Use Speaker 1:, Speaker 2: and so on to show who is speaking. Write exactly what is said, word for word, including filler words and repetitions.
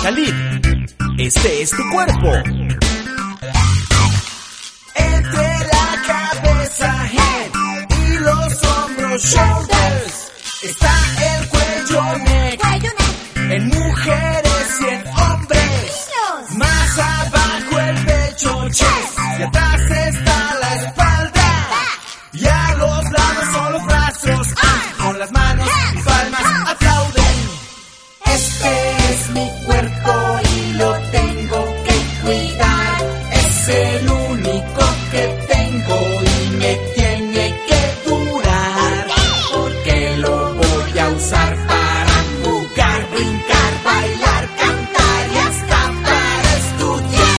Speaker 1: Khalid, este es tu cuerpo.
Speaker 2: Entre la cabeza, head, y los hombros, shoulders, está el cuello, neck, en mujeres y en hombres. Más abajo el pecho, chest, y atrás está la espalda. Y a los lados son los brazos, con las manos